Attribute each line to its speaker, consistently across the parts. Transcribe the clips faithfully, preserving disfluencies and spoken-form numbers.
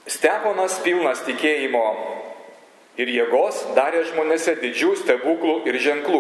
Speaker 1: Steponas pilnas tikėjimo ir jėgos darė žmonėse didžių stebuklų ir ženklų.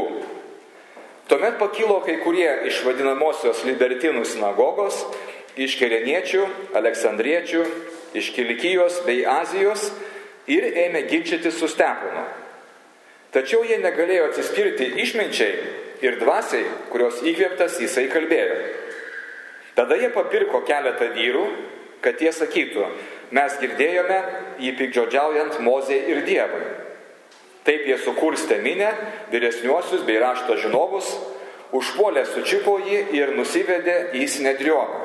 Speaker 1: Tuomet pakilo kai kurie iš vadinamosios libertinų sinagogos, iš kereniečių, aleksandriečių, iš Kilikijos bei Azijos ir ėmė ginčyti su Steponu. Tačiau jie negalėjo atsispirti išminčiai ir dvasiai, kurios įkvėptas jisai kalbėjo. Tada jie papirko keletą vyrų, kad jie sakytų: mes girdėjome jį piktžodžiaujant Mozei ir Dievui. Taip jie sukurstė minę, vyresniuosius bei rašto žinovus, užpuolė sučiupo jį ir nusivedė į Sinedrioną.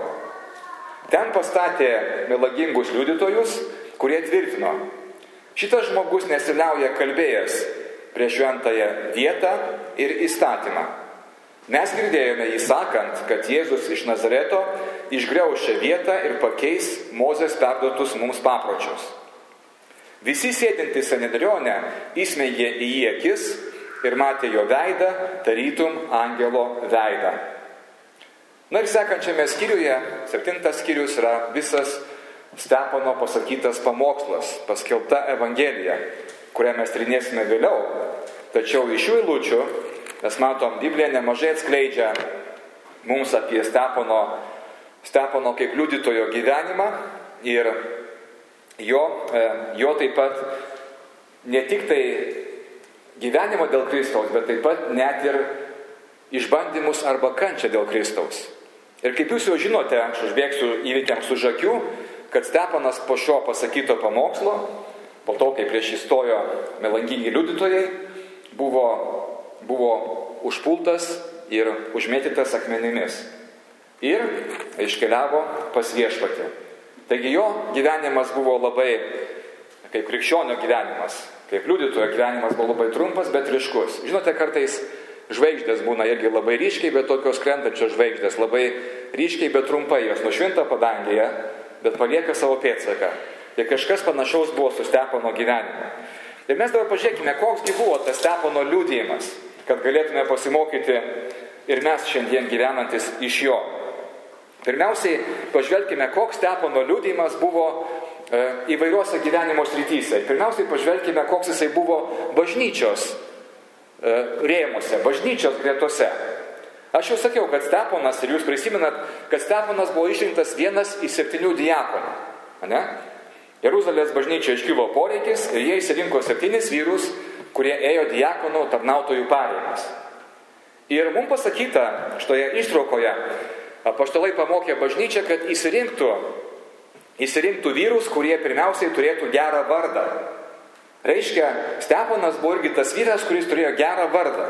Speaker 1: Ten pastatė melagingus liudytojus, kurie tvirtino: šitas žmogus nesiliauja kalbėjęs prieš šventąją vietą ir įstatymą. Mes girdėjome jį sakant, kad Jėzus iš Nazareto išgriaus šią vietą ir pakeis Mozės perduotus mums papročius. Visi sėdintys Sinedrione įsmeigė į jį akis ir matė jo veidą, tarytum angelo veidą. Na ir sekančiame skyriuje, septintas skyrius, yra visas Stepono pasakytas pamokslas, paskelbta Evangelija, kurią mes tyrinėsime vėliau. Tačiau iš šių eilučių mes matom, Biblija nemažai atskleidžia mums apie Stepono, Stepono kaip liudytojo gyvenimą ir jo, jo taip pat ne tik tai gyvenimo dėl Kristaus, bet taip pat net ir išbandymus arba kančią dėl Kristaus. Ir kaip jūs jau žinote, aš užbėgsiu įvykiams už akių, kad Steponas po šio pasakyto pamokslo, po to, kai prieš jį stojo melangingi liudytojai, buvo buvo užpultas ir užmėtytas akmenimis ir iškeliavo pas Viešpatį. Taigi jo gyvenimas buvo labai, kaip krikščionio gyvenimas, kaip liudytojo gyvenimas buvo labai trumpas, bet ryškus. Žinote, kartais žvaigždės būna irgi labai ryškiai, bet tokios krentančios žvaigždės, labai ryškiai, bet trumpai, jos nušvinta padangėje, bet palieka savo pėdsaką. Tai kažkas panašaus buvo su Stepono gyvenimu. Ir mes dabar pažiūrėkime, koksgi buvo tas Stepono liudijimas, kad galėtume pasimokyti ir mes šiandien gyvenantis iš jo. Pirmiausiai, pažvelkime, koks Stepono liudijimas buvo e, įvairiuose gyvenimo srityse. Pirmiausiai, pažvelkime, koks jisai buvo bažnyčios e, rėmuose, bažnyčios gretose. Aš jau sakiau, kad Steponas, ir jūs prisimenat, kad Steponas buvo išrinktas vienas iš septynių diakonų. Ne? Jeruzalės bažnyčioje iškilo poreikis ir jie išsirinko septynis vyrus, kurie ėjo diakonų tarnautojų pareigas. Ir mums pasakyta šitoje ištraukoje, apaštalai pamokė bažnyčią, kad įsirinktų, įsirinktų vyrus, kurie pirmiausiai turėtų gerą vardą. Reiškia, Steponas buvo irgi tas vyras, kuris turėjo gerą vardą.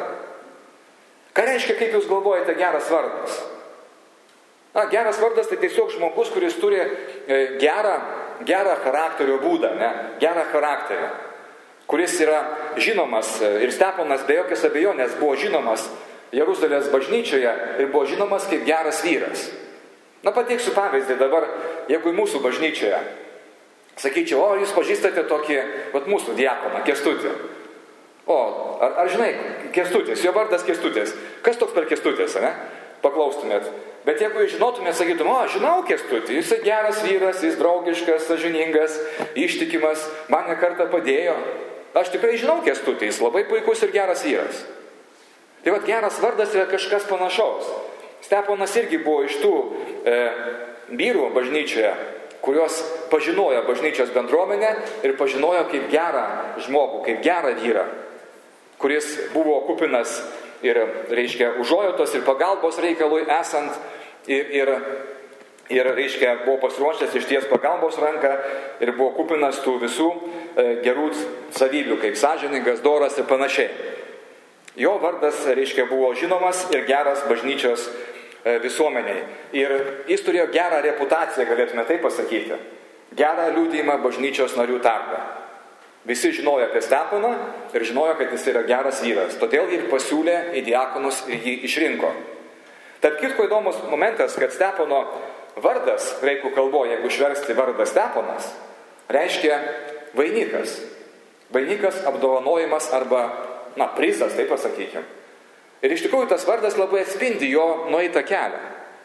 Speaker 1: Ką reiškia, kaip jūs galvojate, geras vardas? Na, geras vardas tai tiesiog žmogus, kuris turi e, gerą, gerą charakterio būdą, ne? Gerą charakterį, kuris yra žinomas, ir Steponas be jokios abejonės buvo žinomas Jeruzalės bažnyčioje ir buvo žinomas kaip geras vyras. Na, pateiksiu pavyzdį dabar, jeigu į mūsų bažnyčioje sakyčiau: o, jūs pažįstate tokį, vat mūsų diakoną, Kęstutį. O, ar, ar žinai, Kęstutis, jo vardas Kęstutis. Kas toks per Kęstutis, ne? Paklaustumėt. Bet jeigu jūs žinotumėt, sakytum: o, žinau Kęstutį, jis geras vyras, jis draugiškas, sąžiningas, ištikimas, man ne kartą padėjo. Aš tikrai žinau Kęstutį, jis labai puikus ir geras vyras. Tai vat geras vardas yra kažkas panašaus. Steponas irgi buvo iš tų e, vyrų bažnyčioje, kurios pažinojo bažnyčios bendruomenę ir pažinojo kaip gerą žmogų, kaip gerą vyrą, kuris buvo kupinas ir, reiškia, užuojautos ir pagalbos reikalui esant ir, ir, ir reiškia, buvo pasiruošęs išties pagalbos ranką ir buvo kupinas tų visų e, gerų savybių, kaip sąžiningas, doras ir panašiai. Jo vardas, reiškia, buvo žinomas ir geras bažnyčios e, visuomeniai. Ir jis turėjo gerą reputaciją, galėtume taip pasakyti. Gerą liudijimą bažnyčios narių tarpe. Visi žinojo apie Steponą ir žinojo, kad jis yra geras vyras. Todėl jį pasiūlė į diakonus ir jį išrinko. Tarp kitko įdomus momentas, kad Stepono vardas, graikų kalboje, jeigu išversti vardą Steponas, reiškia vainikas. Vainikas, apdovanojimas arba, na, prizas, taip pasakykim. Ir iš tikrųjų tas vardas labai atspindi jo nueitą kelią.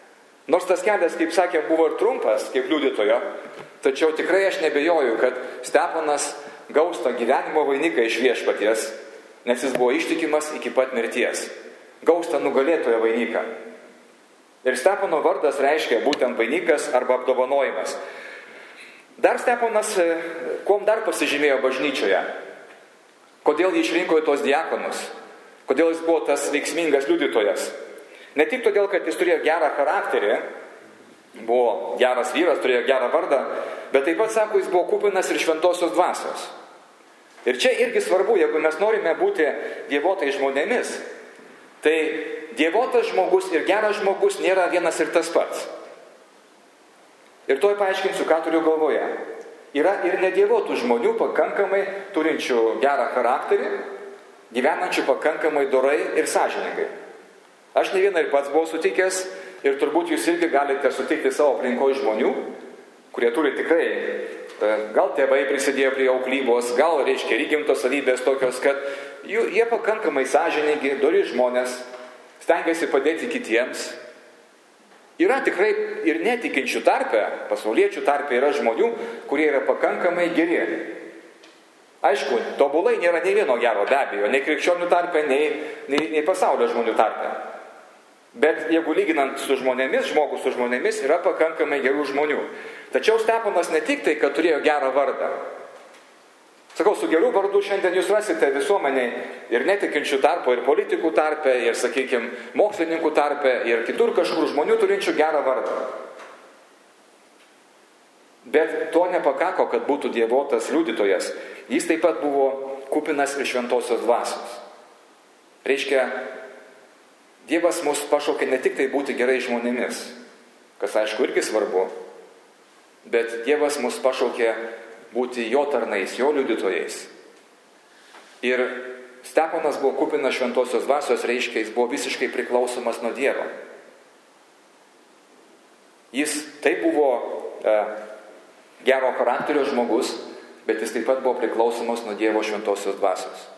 Speaker 1: Nors tas kelias, kaip sakė, buvo ir trumpas, kaip liudytojo, tačiau tikrai aš nebejoju, kad Steponas gaus tą gyvenimo vainiką iš Viešpaties, nes jis buvo ištikimas iki pat mirties. Gaus tą nugalėtojo vainiką. Ir Stepono vardas reiškia būtent vainikas arba apdovanojimas. Dar Steponas, kuom dar pasižymėjo bažnyčioje? Kodėl jį išrinko į tos diakonus? Kodėl jis buvo tas veiksmingas liudytojas? Ne tik todėl, kad jis turėjo gerą charakterį, buvo geras vyras, turėjo gerą vardą, bet taip pat, sako, jis buvo kupinas ir šventosios dvasios. Ir čia irgi svarbu, jeigu mes norime būti dievotais žmonėmis, tai dievotas žmogus ir geras žmogus nėra vienas ir tas pats. Ir tuoj paaiškinsiu, ką turiu galvoje. Yra ir nedievotų žmonių pakankamai turinčių gerą charakterį, gyvenančių pakankamai dorai ir sąžiningai. Aš ne vieną ir pats buvau sutikęs ir turbūt jūs irgi galite sutikti savo aplinkoje žmonių, kurie turi tikrai, gal tėvai prisidėjo prie auklybos, gal, reiškia, įgimtos savybės tokios, kad jų, jie pakankamai sąžiningi, dori žmonės, stengiasi padėti kitiems. Yra tikrai ir netikinčių tarpe, pasauliečių tarpe yra žmonių, kurie yra pakankamai geri. Aišku, tobulai nėra nei vieno gero, be abejo, nei krikščionių tarpe, nei, nei, nei pasaulio žmonių tarpe. Bet jeigu lyginant su žmonėmis, žmogus su žmonėmis, yra pakankamai gerų žmonių. Tačiau Steponas ne tik tai, kad turėjo gerą vardą. Sakau, su geru vardu šiandien jūs rasite visuomeniai ir netikinčių tarpo, ir politikų tarpe, ir, sakykime, mokslininkų tarpe, ir kitur kažkur žmonių turinčių gerą vardą. Bet to nepakako, kad būtų dievotas liudytojas. Jis taip pat buvo kupinas ir šventosios dvasios. Reiškia, Dievas mus pašaukė ne tik tai būti gerai žmonėmis, kas aišku irgi svarbu, bet Dievas mus pašaukė būti jo tarnais, jo liudytojais. Ir Steponas buvo kupinas šventosios dvasios, reiškia, jis buvo visiškai priklausomas nuo Dievo. Jis taip buvo e, gero charakterio žmogus, bet jis taip pat buvo priklausomas nuo Dievo šventosios dvasios.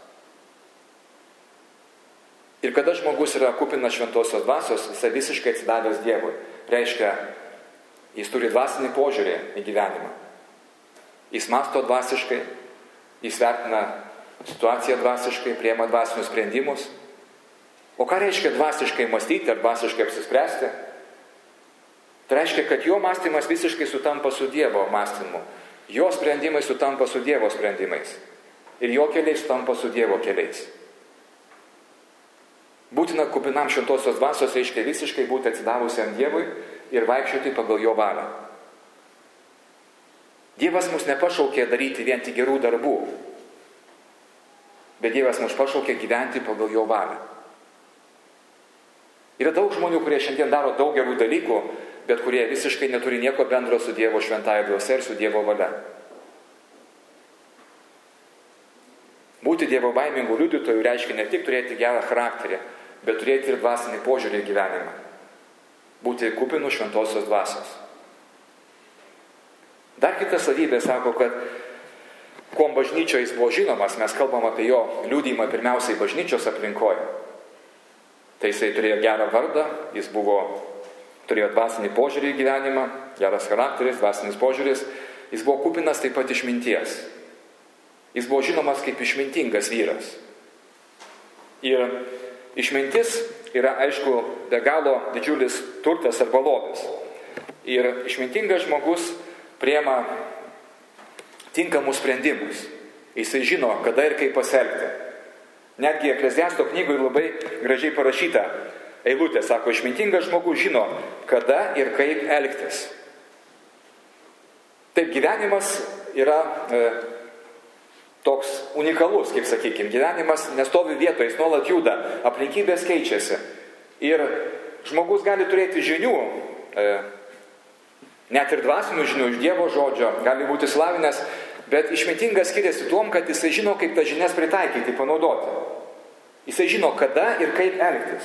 Speaker 1: Ir kada žmogus yra kupinas šventosios dvasios, jis visiškai atsidavęs Dievui. Reiškia, jis turi dvasinį požiūrį į gyvenimą. Jis mąsto dvasiškai, jis vertina situaciją dvasiškai, priema dvasinius sprendimus. O ką reiškia dvasiškai mąstyti ar dvasiškai apsispręsti? Tai reiškia, kad jo mąstymas visiškai sutampa su Dievo mąstymu. Jo sprendimai sutampa su Dievo sprendimais. Ir jo keliai sutampa su Dievo keliais. Būtina kupinam šventosios dvasios reiškia visiškai būti atsidavusiam Dievui ir vaikščioti pagal jo valią. Dievas mus nepašaukė daryti vien tik gerų darbų, bet Dievas mus pašaukė gyventi pagal jo valią. Yra daug žmonių, kurie šiandien daro daug gerų dalykų, bet kurie visiškai neturi nieko bendro su Dievo šventąja dvasia ir su Dievo valia. Būti Dievo baimingų liudytojų reiškia ne tik turėti gerą charakterį, bet turėti ir dvasinį požiūrį į gyvenimą. Būti kupinų šventosios dvasios. Dar kita savybė sako, kad kuom bažnyčioje jis buvo žinomas, mes kalbam apie jo liudijimą pirmiausiai bažnyčios aplinkoje. Tai jisai turėjo gerą vardą, jis buvo, turėjo dvasinį požiūrį į gyvenimą, geras charakteris, dvasinis požiūris, jis buvo kupinas taip pat išminties. Jis buvo žinomas kaip išmintingas vyras. Ir išmintis yra, aišku, be galo didžiulis turtas arba lobis. Ir išmintingas žmogus priema tinkamus sprendimus. Jisai žino, kada ir kaip pasielgti. Netgi Ekleziasto knygoje labai gražiai parašyta eilutė, sako, išmintingas žmogus žino, kada ir kaip elgtis. Taip, gyvenimas yra e, toks unikalus, kaip sakykime, gyvenimas nestovi vietoje, jis nuolat juda, aplinkybės keičiasi. Ir žmogus gali turėti žinių, e, net ir dvasinių žinių iš Dievo žodžio, gali būti slavinęs, bet išmintingas skiriasi tuom, kad jisai žino, kaip tas žinias pritaikyti, panaudoti. Jisai žino, kada ir kaip elgtis.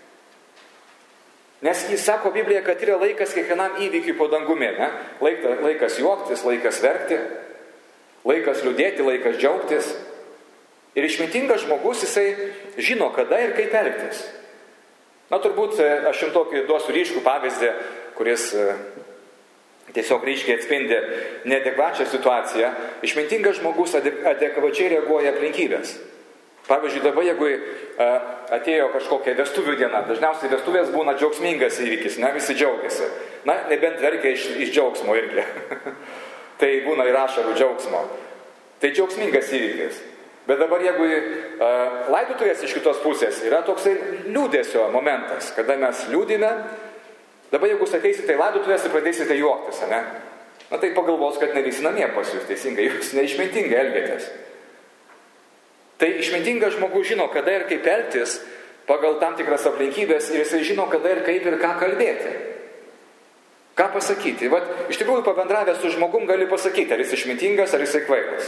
Speaker 1: Nes jis sako Biblija, kad yra laikas kiekvienam įvykiui po dangumi, ne? Laika, laikas juoktis, laikas verkti, laikas liūdėti, laikas džiaugtis. Ir išmintingas žmogus, jisai žino, kada ir kaip elgtis. Na, turbūt aš jums tokį duosiu ryškų pavyzdį. kuris tiesiog ryškiai atspindi neadekvačią situaciją. Išmintingas žmogus adekvačiai reaguoja aplinkybės. Pavyzdžiui, dabar jeigu atėjo kažkokia vestuvių diena, dažniausiai vestuvės būna džiaugsmingas įvykis, ne, visi džiaugiasi. Na, nebent verkia iš, iš džiaugsmo irgi. Tai būna ir ašarų džiaugsmo. Tai džiaugsmingas įvykis. Bet dabar jeigu uh, laidotuvės iš kitos pusės yra toksai liūdėsio momentas, kada mes liūdime, dabar jeigu ateisite į laidotuvės ir pradėsite juoktis, ne? Na tai pagalvos, kad ne visi namie pas jūs teisingai, jūs neišmintingai elgiatės. Tai išmintingas žmogus žino, kada ir kaip elgtis pagal tam tikras aplinkybės ir jisai žino, kada ir kaip ir ką kalbėti. Ką pasakyti? Vat, iš tikrųjų, pabendravęs su žmogum gali pasakyti, ar jis išmintingas, ar jisai kvailas.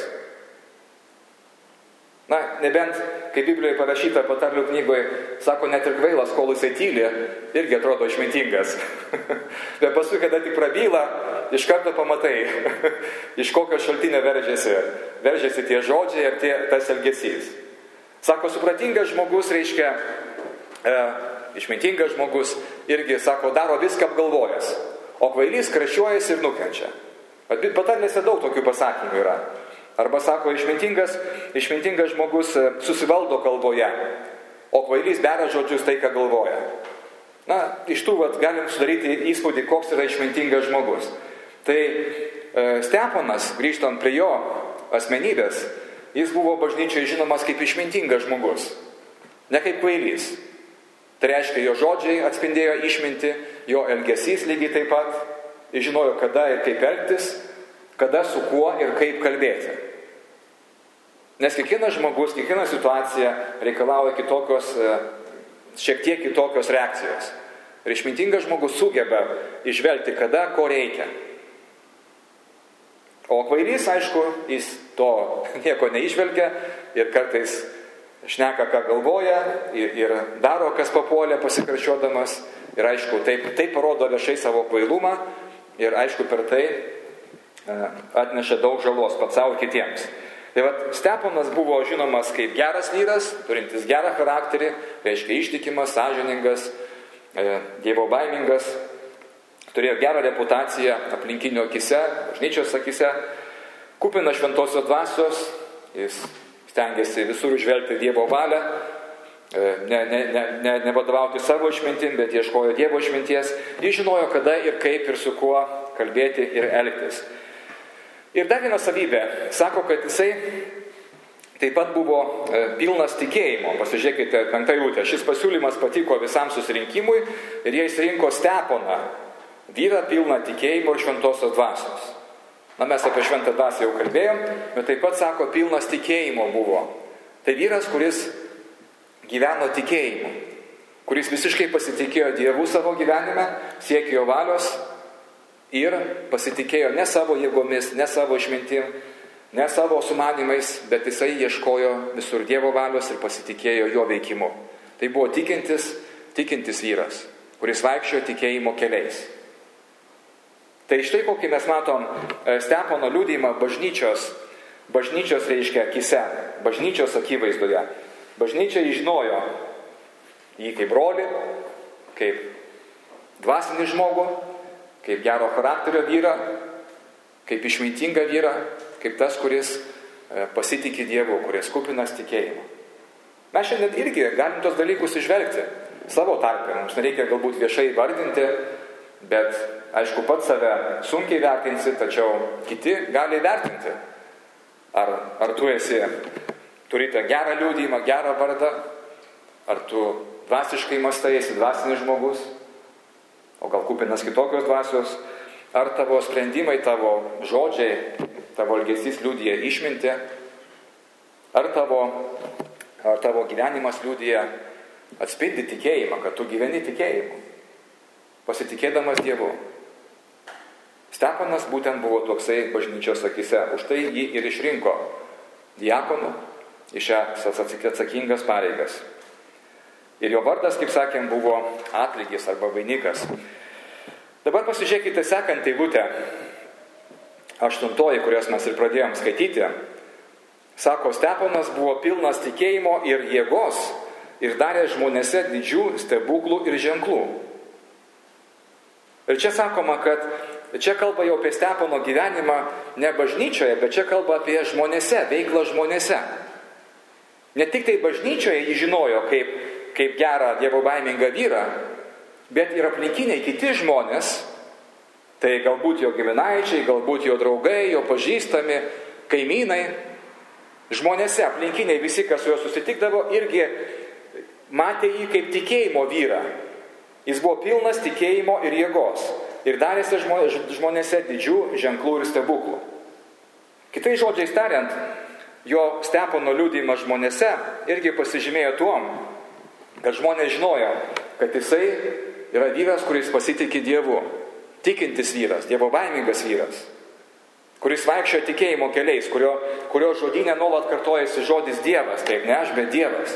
Speaker 1: Na, nebent, kaip Biblijoje parašyta patarlių knygoje, sako, net ir kvailas, kol jisai tyli, irgi atrodo išmintingas. Bet paskui, kada tik prabyla, iš karto pamatai, iš kokio šaltinio veržiasi, veržiasi tie žodžiai ir tie, tas elgesys. Sako, supratingas žmogus reiškia, e, išmintingas žmogus irgi, sako, daro viską apgalvojęs, o kvailys kraščiuojasi ir nukenčia. Patarlėse daug tokių pasakymų yra. Arba sako, išmintingas, išmintingas žmogus susivaldo kalboje, o kvailys beria žodžius tai, ką galvoja. Na, iš tų vat, galim sudaryti įspūdį, koks yra išmintingas žmogus. Tai e, Steponas, grįžtant prie jo asmenybės, jis buvo bažnyčioje žinomas kaip išmintingas žmogus, ne kaip kvailys. Tai reiškia, jo žodžiai atspindėjo išmintį, jo elgesys lygiai taip pat, jis žinojo, kada ir kaip elgtis, kada su kuo ir kaip kalbėti. Nes kiekvienas žmogus, kiekviena situacija reikalauja kitokios, šiek tiek kitokios reakcijos. Ir išmintingas žmogus sugeba išvelgti, kada, ko reikia. O kvailys, aišku, jis to nieko neišvelgia ir kartais šneka, ką galvoja ir, ir daro, kas papuolė pasikarščiodamas. Ir aišku, taip, taip parodo viešai savo kvailumą ir aišku, per tai atneša daug žalos pats savo kitiems. Tai vat, Steponas buvo žinomas kaip geras vyras, turintis gerą charakterį, reiškia ištikimas, sąžiningas, dievo baimingas, turėjo gerą reputaciją aplinkinių akise, bažnyčios akise, kupinas šventosios dvasios, jis stengiasi visur užvelgti dievo valią, ne, ne, ne, ne, nevadovauti savo išmintim, bet ieškojo dievo išminties, jis žinojo, kada ir kaip ir su kuo kalbėti ir elgtis. Ir dar viena savybė, sako, kad jisai taip pat buvo pilnas tikėjimo. Pasižiūrėkite, penktą eilutę. Šis pasiūlymas patiko visam susirinkimui ir jie išsirinko Steponą, vyrą pilną tikėjimo ir šventosios dvasios. Na, mes apie šventą dvasią jau kalbėjom, bet taip pat, sako, pilnas tikėjimo buvo. Tai vyras, kuris gyveno tikėjimu, kuris visiškai pasitikėjo Dievu savo gyvenime, siekė jo valios, ir pasitikėjo ne savo jėgomis, ne savo išmintim, ne savo sumanimais, bet jisai ieškojo visur Dievo valios ir pasitikėjo jo veikimu. Tai buvo tikintis, tikintis vyras, kuris vaikščiojo tikėjimo keliais. Tai štai kokį mes matom Stepono liudijimą bažnyčios, bažnyčios reiškia akise, bažnyčios akivaizdoje. Bažnyčia žinojo jį kaip brolį, kaip dvasinį žmogų, kaip gero charakterio vyrą, kaip išmintingą vyrą, kaip tas, kuris pasitikė Dievu, kuris kupinas tikėjimo. Mes šiandien irgi galim tos dalykus išvelgti savo tarpe. Mums nereikia galbūt viešai vardinti, bet aišku, pats save sunkiai vertinsi, tačiau kiti gali vertinti. Ar, ar tu esi, turite gerą liudijimą, gerą vardą, ar tu dvasiškai mąstai, esi dvasinis žmogus, o gal kupinas kitokios dvasios, ar tavo sprendimai, tavo žodžiai, tavo elgesys liudija išmintį, ar tavo, ar tavo gyvenimas liudija atspindi tikėjimą, kad tu gyveni tikėjimu, pasitikėdamas Dievu. Steponas būtent buvo toksai bažnyčios akise, už tai jį ir išrinko diakonu į šias atsakingas pareigas. Ir jo vardas, kaip sakėm, buvo atlygis arba vainikas. Dabar pasižiūrėkite sekantį eilutę, aštuntoji, kurios mes ir pradėjom skaityti. Sako, Steponas buvo pilnas tikėjimo ir jėgos ir darė žmonėse didžių stebuklų ir ženklų. Ir čia sakoma, kad čia kalba jau apie Stepono gyvenimą ne bažnyčioje, bet čia kalba apie žmonėse, veiklą žmonėse. Ne tik tai bažnyčioje jį žinojo kaip, kaip gerą dievo baimingą vyrą, bet ir aplinkiniai kiti žmonės, tai galbūt jo giminaičiai, galbūt jo draugai, jo pažįstami, kaimynai, žmonėse, aplinkiniai visi, kas su juo susitikdavo, irgi matė jį kaip tikėjimo vyrą. Jis buvo pilnas tikėjimo ir jėgos ir darėsi žmonėse didžių ženklų ir stebuklų. Kitais žodžiais tariant, jo Stepono liudijimas žmonėse irgi pasižymėjo tuom, kad žmonės žinojo, kad jisai yra vyras, kuris pasitikė Dievu, tikintis vyras, dievo baimingas vyras, kuris vaikščiojo tikėjimo keliais, kurio, kurio žodynė nuolat kartojasi žodis Dievas, taip ne aš, bet Dievas,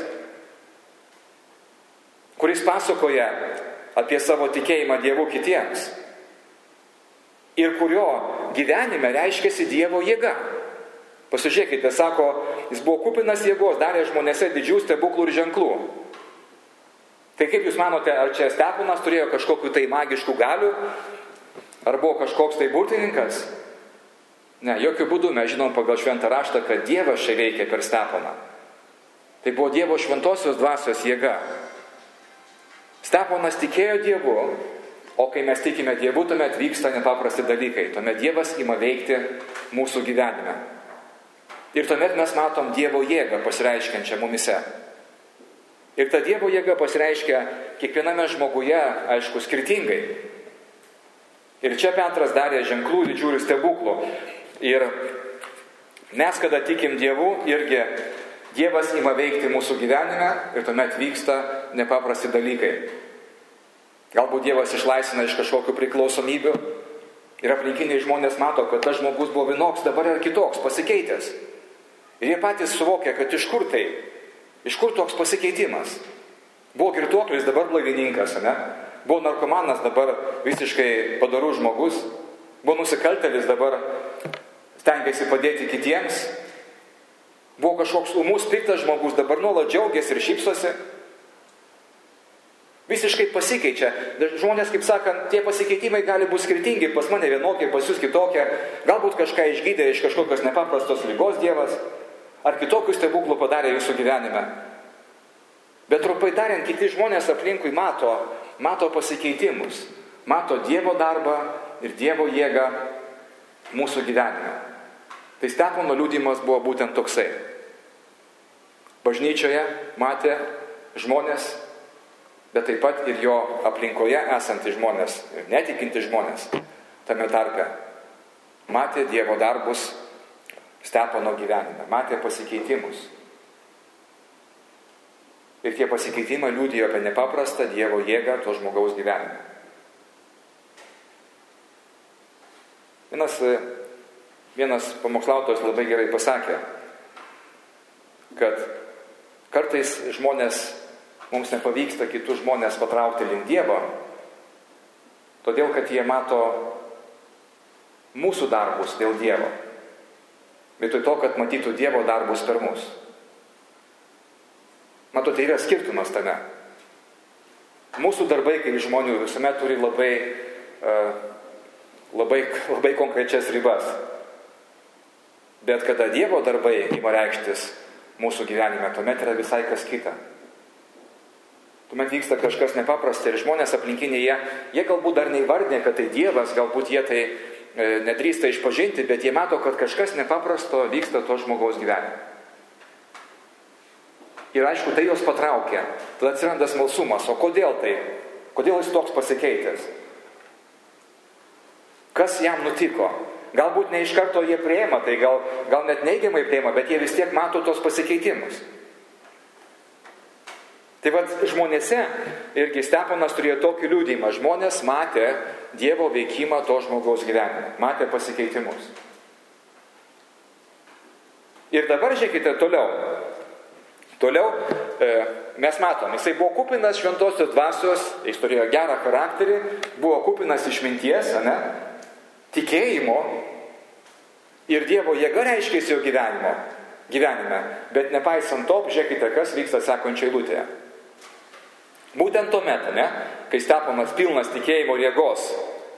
Speaker 1: kuris pasakoja apie savo tikėjimą Dievu kitiems ir kurio gyvenime reiškiasi Dievo jėga. Pasižiūrėkite, sako, jis buvo kupinas jėgos, darė žmonėse didžių stebuklų ir ženklų. Tai kaip jūs manote, ar čia Steponas turėjo kažkokių tai magiškų galių, ar buvo kažkoks tai burtininkas? Ne, jokių būdų mes žinom pagal šventą raštą, kad Dievas čia veikia per Steponą. Tai buvo Dievo šventosios dvasios jėga. Steponas tikėjo Dievu, o kai mes tikime Dievu, tuomet vyksta nepaprasti dalykai. Tuomet Dievas ima veikti mūsų gyvenime. Ir tuomet mes matom Dievo jėgą pasireiškiančią mumise. Ir ta Dievo jėga pasireiškia kiekviename žmoguje, aišku, skirtingai. Ir čia Petras darė ženklų, didžių ir stebuklų. Ir mes, kada tikim Dievu, irgi Dievas ima veikti mūsų gyvenime ir tuomet vyksta nepaprasti dalykai. Galbūt Dievas išlaisvina iš kažkokių priklausomybių ir aplinkiniai žmonės mato, kad tas žmogus buvo vienoks, dabar yra kitoks, pasikeitęs. Ir jie patys suvokia, kad iš kur tai, iš kur toks pasikeitimas. Buvo girtuoklis, dabar blaivininkas, ne? Buvo narkomanas, dabar visiškai padorus žmogus. Buvo nusikaltėlis, dabar stengiasi padėti kitiems. Buvo kažkoks ūmus, piktas žmogus, dabar nuolat džiaugiasi ir šypsosi. Visiškai pasikeičia. Žmonės, kaip sakant, tie pasikeitimai gali būti skirtingi. Pas mane vienokie, pas jūs kitokie. Galbūt kažką išgydė iš kažkokios nepaprastos ligos Dievas. Ar kitokių stebuklų padarė jūsų gyvenime. Bet trumpai tariant, kiti žmonės aplinkui mato, mato pasikeitimus. Mato Dievo darbą ir Dievo jėgą mūsų gyvenime. Tai Stepono liudijimas buvo būtent toksai. Bažnyčioje matė žmonės, bet taip pat ir jo aplinkoje esantys žmonės, ir netikinti žmonės, tame tarpe, matė Dievo darbus Stepono gyvenime, matė pasikeitimus. Ir tie pasikeitimai liudijo apie nepaprastą Dievo jėgą to žmogaus gyvenime. Vienas, vienas pamokslautojas labai gerai pasakė, kad kartais žmonės, mums nepavyksta kitus žmonės patraukti link Dievo, todėl kad jie mato mūsų darbus dėl Dievo, vietoj to, kad matytų Dievo darbus per mus. Matote, yra skirtumas tame. Mūsų darbai, kaip žmonių, visuomet turi labai, uh, labai, labai konkrečias ribas. Bet kada Dievo darbai ima reikštis mūsų gyvenime, tuomet yra visai kas kita. Tuomet vyksta kažkas nepaprasta ir žmonės aplinkiniai, jie, jie galbūt dar neįvardinė, kad tai Dievas, galbūt jie tai e, nedrįsta išpažinti, bet jie mato, kad kažkas nepaprasto vyksta to žmogaus gyvenime. Ir aišku, tai jos patraukia. Tada atsiranda smalsumas. O kodėl tai? Kodėl jis toks pasikeitęs? Kas jam nutiko? Galbūt ne iš karto jie priima, tai gal, gal net neigiamai priima, bet jie vis tiek mato tos pasikeitimus. Tai vat žmonėse irgi Steponas turėjo tokį liudijimą. Žmonės matė Dievo veikimą to žmogaus gyvenime. Matė pasikeitimus. Ir dabar žiūrėkite toliau. Toliau e, mes matom, jisai buvo kupinas šventosios dvasios, jis turėjo gerą charakterį, buvo kupinas išminties, ne? Tikėjimo ir Dievo jėga reiškėsi jo gyvenimo, gyvenime. Bet nepaisant to, žiūrėkite, kas vyksta sekančioje eilutėje. Būtent tuomet, ne, kai Steponas pilnas tikėjimo ir jėgos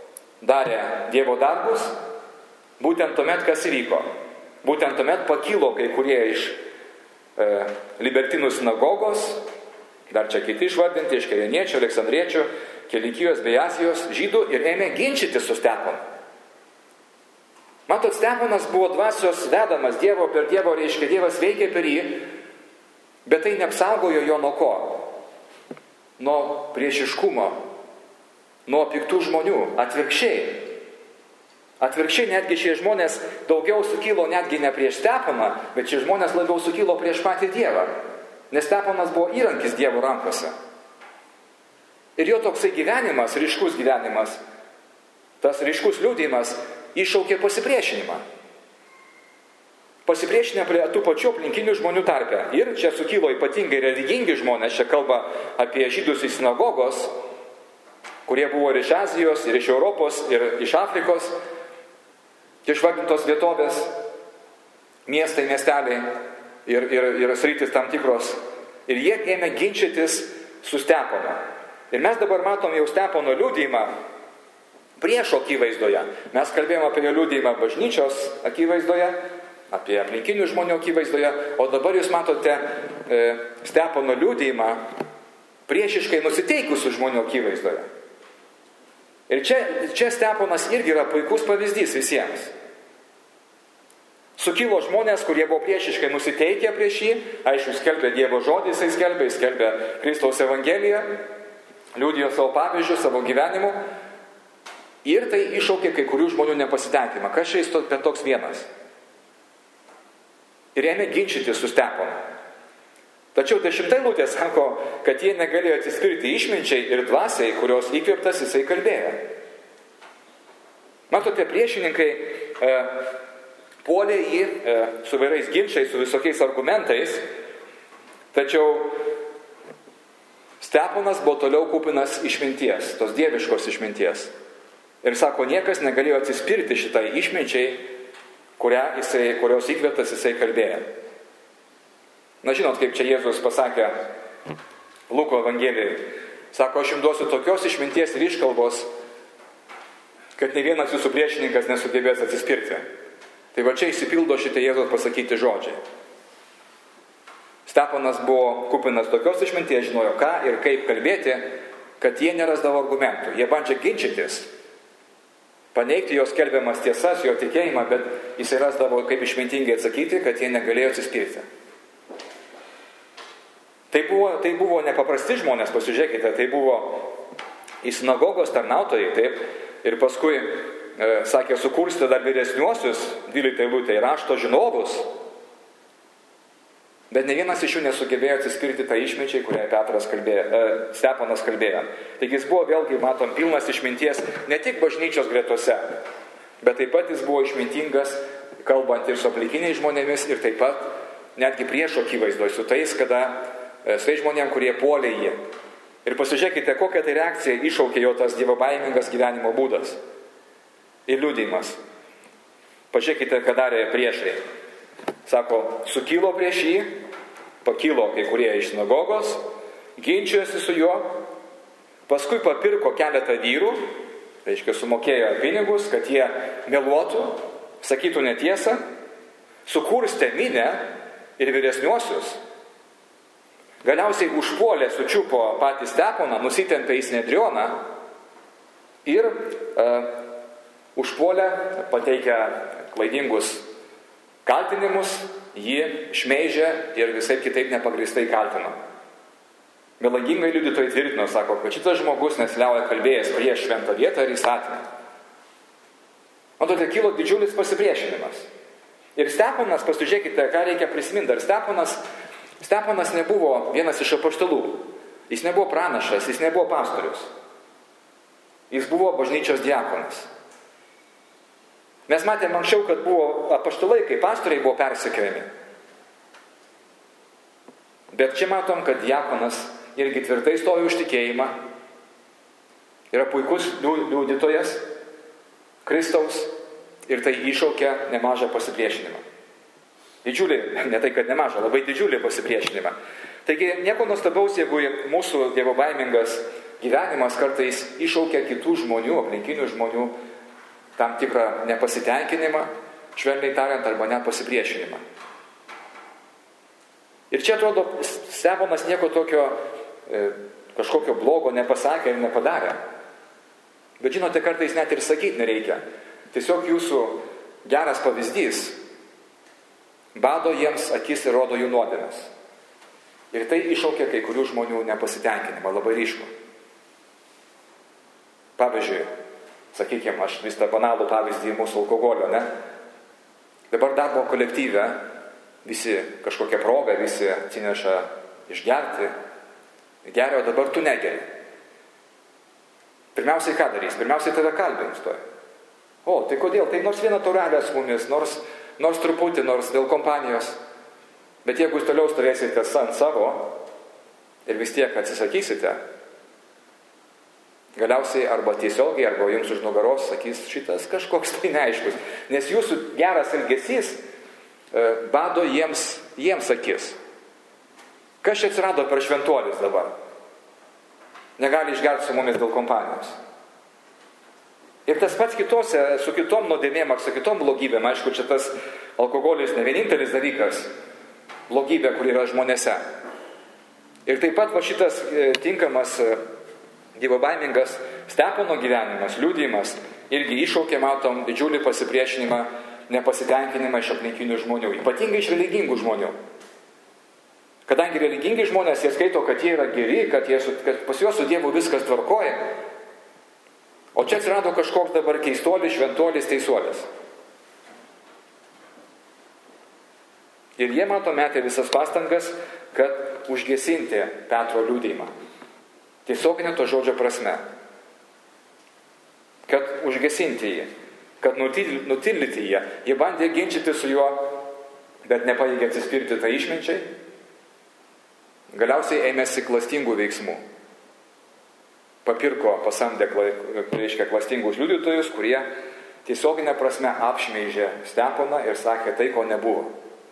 Speaker 1: darė Dievo darbus, būtent tuomet kas įvyko. Būtent tuomet pakilo kai kurie iš e, libertinų sinagogos, dar čia kiti išvardinti, iš Kireniečių, Aleksandriečių, Kilikijos bei Asijos žydų ir ėmė ginčyti su Steponu. Matot, Steponas buvo dvasios vedamas Dievo, per Dievo reiškia, Dievas veikė per jį, bet tai neapsaugojo jo nuo ko? Nuo priešiškumo, nuo piktų žmonių, atvirkščiai. Atvirkščiai netgi šie žmonės daugiau sukilo netgi ne prieš Steponą, bet šie žmonės labiau sukilo prieš patį Dievą. Nes Steponas buvo įrankis Dievo rankose. Ir jo toksai gyvenimas, ryškus gyvenimas, tas ryškus liudijimas iššaukė pasipriešinimą. Pasipriešinę prie tų pačių aplinkinių žmonių tarpe. Ir čia sukilo ypatingai religingi žmonės, čia kalba apie žydus iš sinagogos, kurie buvo ir iš Azijos, ir iš Europos, ir iš Afrikos, išvardintos vietovės, miestai, miesteliai ir, ir, ir sritis tam tikros. Ir jie ėmė ginčytis su Steponu. Ir mes dabar matom jau Stepono liudijimą priešo akivaizdoje. Mes kalbėjome apie jo liudijimą bažnyčios akivaizdoje, apie aplinkinių žmonių akivaizdoje, o dabar jūs matote e, Stepono liudijimą priešiškai nusiteikusių žmonių akivaizdoje. Ir čia, čia Steponas irgi yra puikus pavyzdys visiems. Sukilo žmonės, kurie buvo priešiškai nusiteikę prieš jį, aišku, skelbė Dievo žodį, jisai skelbė, jis skelbė Kristaus Evangeliją, liudijo savo pavyzdžių, savo gyvenimu, ir tai iššaukė kai kurių žmonių nepasitenkinimą. Kas čia jis bet toks vienas? Ir ėmė ginčyti su Steponu. Tačiau dešimta eilutė sako, kad jie negalėjo atsispirti išminčiai ir dvasiai, kurios įkvėptas jisai kalbėjo. Matote, priešininkai e, puolė jį e, su vairais ginčiais, su visokiais argumentais, tačiau Steponas buvo toliau kupinas išminties, tos dieviškos išminties. Ir sako, niekas negalėjo atsispirti šitai išminčiai, kurią jisai, kurios įkvėptas jisai kalbėjo. Na žinot, kaip čia Jėzus pasakė Luko Evangelijai. Sako, aš jums duosiu tokios išminties ir iškalbos, kad ne vienas jūsų priešininkas nesugebės atsispirti. Tai va čia įsipildo šitie Jėzus pasakyti žodžiai. Steponas buvo kupinas tokios išminties, žinojo ką ir kaip kalbėti, kad jie nerasdavo argumentų. Jie bandžia ginčytis, paneigti jos skelbiamas tiesas, jo tikėjimą, bet jisai rasdavo kaip išmintingai atsakyti, kad jie negalėjo atsispirti. Tai buvo, tai buvo nepaprasti žmonės, pasižiūrėkite, tai buvo į sinagogos tarnautojai, taip, ir paskui, e, sakė, sukurstė dar vyresniuosius, dvyliktą eilutę, rašto žinovus, bet ne vienas iš jų nesugebėjo atsispirti tą išminčiai, kurią Petras kalbėjo, e, Steponas kalbėjo. Taigi jis buvo, vėlgi, matom, pilnas išminties ne tik bažnyčios gretose, bet taip pat jis buvo išmintingas, kalbant ir su aplinkiniais žmonėmis, ir taip pat netgi priešo akivaizdoje su tais, kada e, su tais žmonėm, kurie puolė jį. Ir pasižiūrėkite, kokią tai reakciją iššaukė jo tas dievobaimingas gyvenimo būdas ir liudijimas. Pažiūrėkite, ką darė priešai. Sako, sukilo prieš jį, pakilo kai kurie iš sinagogos, ginčijosi su juo, paskui papirko keletą vyrų, reiškia sumokėjo pinigus, kad jie meluotų, sakytų netiesą, sukurstė minę ir vyresniuosius. Galiausiai užpuolė, sučiupo patį Steponą, nusitempė į Snedrioną ir e, užpuolė, pateikę klaidingus kaltinimus, jį šmeižė ir visai kitaip nepagrįstai kaltino. Melagingai liudytojai tvirtino, sako, kad šitas žmogus nesiliauja kalbėjęs prieš šventą vietą ir įstatymą. Matote, kilo didžiulis pasipriešinimas. Ir Steponas, pasižiūrėkite, ką reikia prisiminti, dar Steponas, Steponas nebuvo vienas iš apaštalų. Jis nebuvo pranašas, jis nebuvo pastorius. Jis buvo bažnyčios diakonas. Mes matėme anksčiau, kad buvo apaštalai, kai pastoriai buvo persekiojami. Bet čia matom, kad diakonas irgi tvirtai stovi už tikėjimą, yra puikus liudytojas Kristaus ir tai iššaukia nemažą pasipriešinimą. Didžiulį, ne tai, kad nemažą, labai didžiulį pasipriešinimą. Taigi nieko nuostabaus, jeigu mūsų dievobaimingas gyvenimas kartais iššaukia kitų žmonių, aplinkinių žmonių tam tikrą nepasitenkinimą, švelniai tariant, arba net pasipriešinimą. Ir čia atrodo, Steponas nieko tokio, e, kažkokio blogo nepasakė ir nepadarė. Bet žinote, kartais net ir sakyti nereikia. Tiesiog jūsų geras pavyzdys bado jiems akis ir rodo jų nuodėmes. Ir tai iššaukia kai kurių žmonių nepasitenkinimą, labai ryškų. Pavyzdžiui, sakykime, aš vis tą banalų pavyzdį mūsų alkoholio, ne? Dabar darbo kolektyve visi kažkokią progą, visi atsineša išgerti, geria, o dabar tu negeri. Pirmiausiai ką darys? Pirmiausiai tave kalbins toj. O, tai kodėl? Tai nors vieną taurelę su mumis, nors, nors truputį, nors dėl kompanijos. Bet jeigu jūs toliau stovėsite ant savo ir vis tiek atsisakysite, galiausiai arba tiesiogiai, arba jums už nugaros sakys šitas kažkoks tai neaiškus. Nes jūsų geras elgesys e, bado jiems, jiems akis. Kas čia atsirado per šventuolis dabar? Negali išgerti su mumis dėl kompanijos. Ir tas pats kitose, su kitom nuodėmėm, su kitom blogybėm, aišku, čia tas alkoholis ne vienintelis dalykas, blogybė, kur yra žmonėse. Ir taip pat va šitas e, tinkamas e, dievobaimingas Stepono gyvenimas, liudijimas, irgi iššaukė, matom, didžiulį pasipriešinimą, nepasitenkinimą iš aplinkinių žmonių, ypatingai iš religingų žmonių. Kadangi religingi žmonės, jie skaito, kad jie yra geri, kad, jie, kad pas juos su Dievu viskas tvarkoja. O čia atsirado kažkoks dabar keistolis, šventolis, teisuolis. Ir jie, mato, metė visas pastangas, kad užgesinti Petro liudijimą. Tiesioginė to žodžio prasme. Kad užgesinti jį, kad nutildyti jį. Jie bandė ginčyti su juo, bet nepaėgė atsispirti tą išminčiai. Galiausiai ėmėsi klastingų veiksmų. Papirko, pasamdė, reiškia, klastingus liudytojus, kurie tiesioginė prasme apšmeižė Steponą ir sakė tai, ko nebuvo.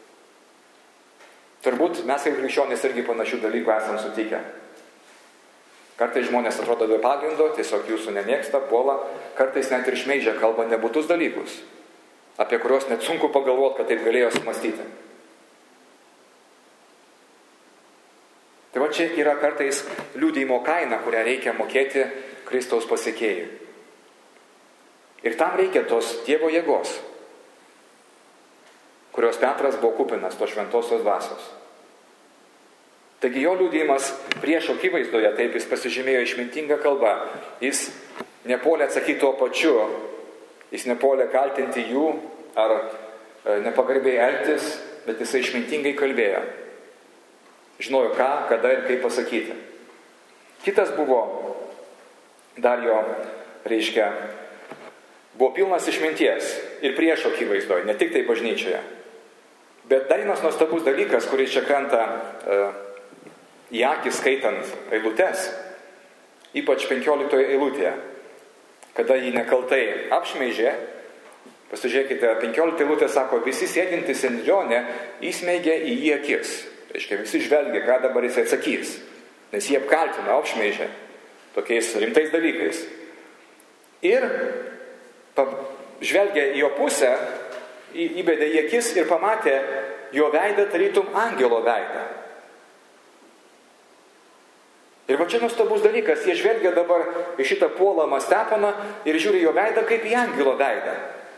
Speaker 1: Turbūt mes kaip krikščionys irgi panašių dalykų esam sutikę. Kartais žmonės atrodo be pagrindo, tiesiog jūsų nemėgsta, puola, kartais net ir šmeižia kalba nebūtus dalykus, apie kuriuos net sunku pagalvoti, kad taip galėjo sumastyti. Tai va čia yra kartais liudijimo kaina, kurią reikia mokėti Kristaus pasekėjui. Ir tam reikia tos Dievo jėgos, kurios Petras buvo kupinas, tos šventosios dvasios. Taigi jo liudijimas priešo akivaizdoje, taip jis pasižymėjo išmintingą kalbą. Jis nepuolė atsakyti tuo pačiu, jis nepuolė kaltinti jų ar nepagarbiai elgtis, bet jisai išmintingai kalbėjo. Žinojo ką, kada ir kaip pasakyti. Kitas buvo, dar jo, reiškia, buvo pilnas išminties ir priešo akivaizdoje, ne tik tai bažnyčioje. Bet dar vienas nuostabus dalykas, kuris čia krenta e, į akį skaitant eilutes, ypač penkioliktoje eilutėje, kada jį nekaltai apšmeižė, pasižiūrėkite, penkioliktoje eilutėje sako, visi sėdintys Sendrionė įsmeigė į jį akis. Reiškia, visi žvelgia, ką dabar jis atsakys, nes jie apkaltina, apšmeižė tokiais rimtais dalykais. Ir žvelgia į jo pusę, įbedė į akis ir pamatė jo veidą tarytum angelo veidą. Ir va čia nuostabus dalykas, jie žvelgia dabar į šitą puolamą Steponą ir žiūri jo veidą kaip į angelo veidą.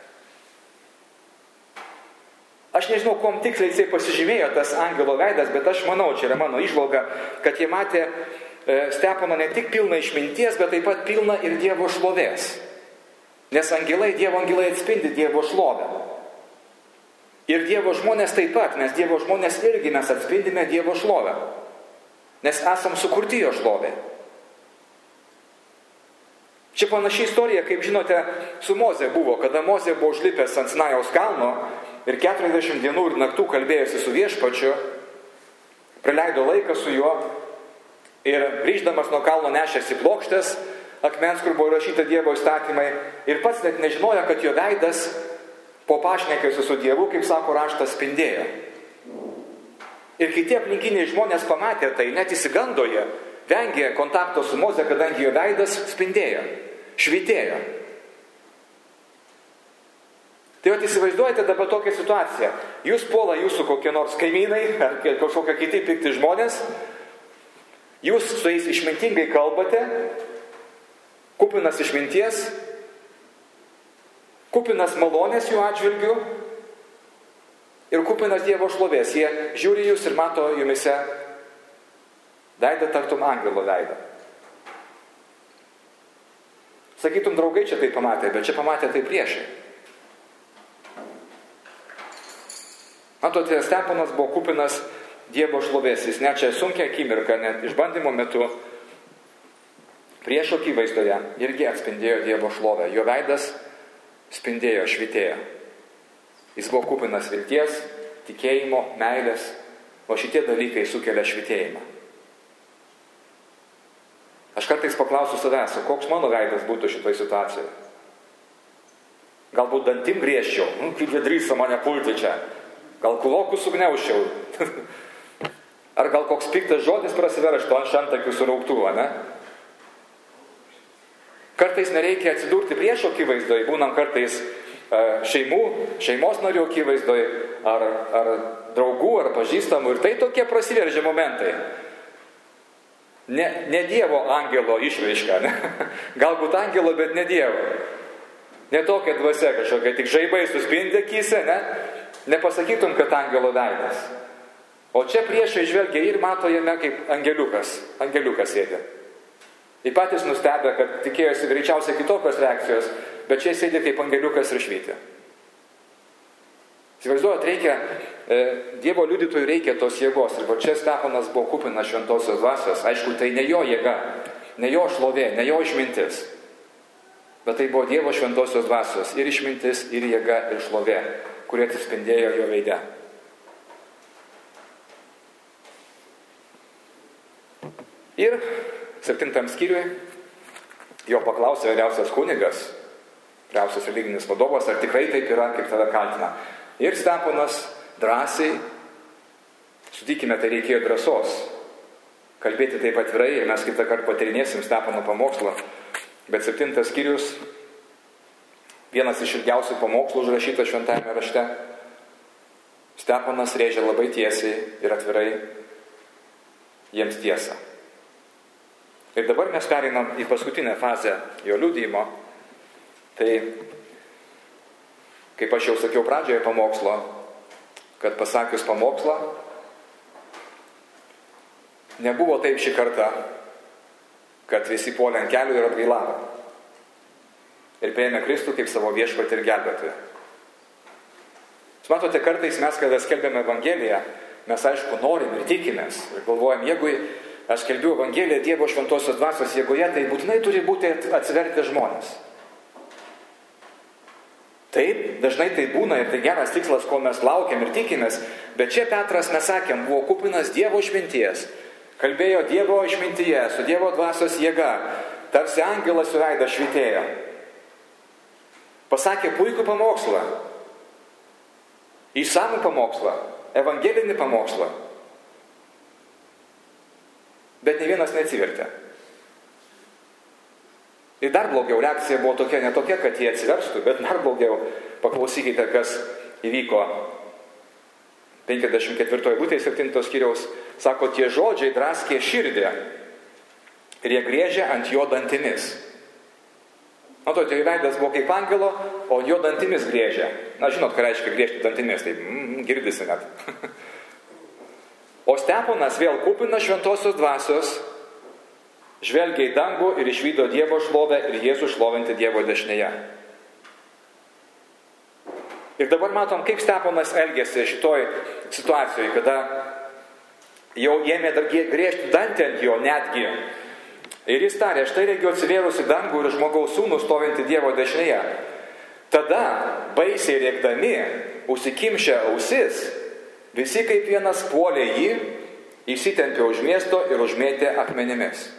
Speaker 1: Aš nežinau, kuom tiksliai jisai pasižymėjo tas angelo veidas, bet aš manau, čia yra mano įžvalga, kad jie matė Steponą ne tik pilną išminties, bet taip pat pilną ir Dievo šlovės. Nes angelai, Dievo angelai atspindi Dievo šlovę. Ir Dievo žmonės taip pat, nes Dievo žmonės irgi mes atspindime Dievo šlovę. Nes esam sukurti jo šlovė. Čia panaši istorija, kaip žinote, su Moze buvo, kada Moze buvo užlipęs ant Sinajaus kalno ir keturiasdešimt dienų ir naktų kalbėjosi su viešpačiu, praleido laiką su juo ir grįždamas nuo kalno nešėsi plokštės akmens, kur buvo rašyta Dievo įstatymai ir pats net nežinojo, kad jo veidas po pašnekėsiu su Dievu, kaip sako raštas, spindėjo. Ir kiti aplinkiniai žmonės pamatė tai, net įsigando jie, vengė kontakto su Moze, kadangi jo veidas spindėjo, švytėjo. Tai jau įsivaizduojate dabar tokią situaciją. Jūs puola jūsų kokie nors kaimynai ar kažkokie kiti pikti žmonės. Jūs su jais išmintingai kalbate, kupinas išminties, kupinas malonės jų atžvilgių ir kupinas Dievo šlovės. Jie žiūri jūs ir mato jumise veidą tartum angelo veidą. Sakytum, draugai čia tai pamatė, bet čia pamatė tai priešai. Matote, Steponas buvo kupinas Dievo šlovės. Jis net čia sunkia akimirka, net išbandymo metu priešo akivaizdoje irgi atspindėjo Dievo šlovę. Jo veidas spindėjo, švitėjo. Jis buvo kupinas vilties, tikėjimo, meilės, o šitie dalykai sukelia švitėjimą. Aš kartais paklausiu savęs, koks mano veidas būtų šitoj situacijoje. Galbūt dantim griežčiau, nu, kaip jie drįso mane pulti čia. Gal kulokus sugniauščiau. Ar gal koks piktas žodis prasiveržtų ant šantakių surauktuvo, ne? Kartais nereikia atsidurti priešo akivaizdoj, būnam kartais šeimų, šeimos narių akivaizdoj, ar, ar draugų, ar pažįstamų, ir tai tokie prasiveržia momentai. Ne, ne Dievo angelo išraiška, ne? Galbūt angelo, bet ne Dievo. Ne tokia dvasia kažkokia, tik žaibai suspindė akyse, ne? Nepasakytum, kad angelo veidas. O čia priešai žvelgia ir mato jame kaip angeliukas, angeliukas sėdi. Jie patys nustebę, kad tikėjosi greičiausiai kitokios reakcijos, bet čia sėdi kaip angeliukas ir švyti. Įsivaizduojat, reikia, e, Dievo liudytojų reikia tos jėgos. Ir va čia Steponas buvo kupinas šventosios dvasios. Aišku, tai ne jo jėga, ne jo šlovė, ne jo išmintis. Bet tai buvo Dievo šventosios dvasios ir išmintis, ir jėga, ir šlovė, kurie atsispindėjo jo veide. Ir septintam skyriui jo paklausė vyriausias kunigas, vyriausias religinis vadovas, ar tikrai taip yra, kaip tave kaltina. Ir Steponas drąsiai, sutikime, tai reikėjo drąsos, kalbėti taip atvirai, ir mes kitą kartą patyrinėsim Stepono pamokslą. Bet septintas skyrius, vienas iš ilgiausių pamokslų užrašytas šventajame rašte, Steponas rėžia labai tiesiai ir atvirai jiems tiesą. Ir dabar mes pereinam į paskutinę fazę jo liudijimo. Tai, kaip aš jau sakiau pradžioje pamokslo, kad pasakius pamokslą, nebuvo taip šį kartą, kad visi puolė ant kelių ir atgailavo. Ir priėmė Kristų kaip savo viešpatį ir gelbėtoją. Jūs matote, kartais mes, kada skelbiame Evangeliją, mes aišku norim ir tikimės. Ir galvojam, jeigu aš skelbiu Evangeliją Dievo šventosios dvasios jėgoje, tai būtinai turi būti atsivertę žmonės. Taip, dažnai tai būna ir tai geras tikslas, ko mes laukiam ir tikimės, bet čia Petras, mes sakėm, buvo kupinas Dievo išminties, kalbėjo Dievo išmintyje, su Dievo dvasios jėga, tarsi angelas su veidą švitėjo. Pasakė puikų pamokslą, išsamų pamokslą, evangelinį pamokslą, bet ne vienas neatsivertė. Ir dar blogiau, reakcija buvo tokia, ne tokia, kad jie atsiverstų, bet dar blogiau. Paklausykite, kas įvyko. penkiasdešimt ketvirtoje eilutėje septintos skyriaus, sako, tie žodžiai draskė širdį ir jie griežė ant jo dantimis. Matote, jo veidas buvo kaip angelo, o jo dantimis griežė. Na, žinot, ką reiškia griežti dantimis, tai mm, girdisi net. O Steponas vėl kupinas šventosios dvasios, žvelgia į dangų ir išvydo Dievo šlovę ir Jėzų šlovinti Dievo dešinėje. Ir dabar matom, kaip Steponas elgėsi šitoj situacijoje, kada jau ėmė griežti dantį ant jo netgi. Ir jis tarė, štai regiu atsivėrusi dangų ir žmogaus sūnų stovinti Dievo dešinėje. Tada, baisiai rėkdami, užsikimšę ausis, visi kaip vienas puolė jį, įsitempė už miesto ir užmėtė akmenimis.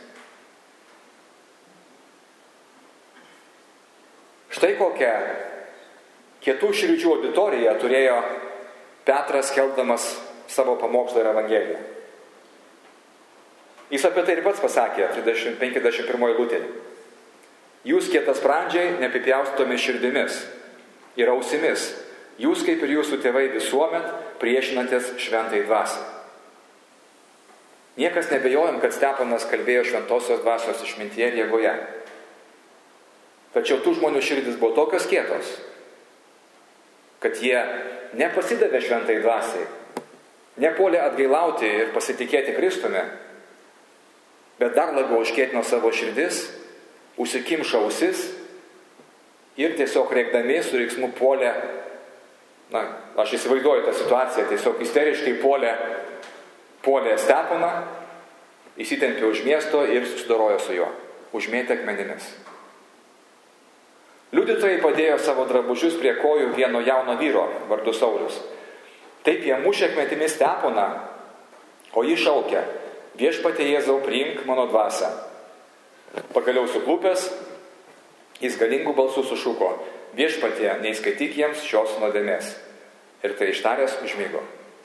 Speaker 1: Štai kokią kietų širdžių auditoriją turėjo Petras skelbdamas savo pamokslą ir Evangeliją. Jis apie tai ir pats pasakė penkiasdešimt pirmoje eilutėje. Jūs kietasprandžiai neapipjaustomis širdimis ir ausimis. Jūs, kaip ir jūsų tėvai, visuomet priešinatės šventai dvasiai. Niekas nebejojam, kad Steponas kalbėjo šventosios dvasios išmintyje ir jėgoje. Tačiau tų žmonių širdis buvo tokios kietos, kad jie nepasidavė šventai dvasiai, nepuolė atgailauti ir pasitikėti Kristumi, bet dar labiau užkietino savo širdis, užsikimšo ausis ir tiesiog rėkdami su riksmu puolė, na, aš įsivaizduoju tą situaciją, tiesiog isteriškai puolė, puolė Steponą, įsitempė už miesto ir susidorojo su juo, užmėtė akmenimis. Liudytojai padėjo savo drabužius prie kojų vieno jauno vyro, vardu Saulius. Taip jie mušė akmetimis Steponą, o jį šaukė: Viešpatie Jėzau, priimk mano dvasią. Pagaliau suklupęs, jis galingų balsų sušuko: Viešpatie, neįskaityk jiems šios nuodėmės. Ir tai ištaręs užmigo.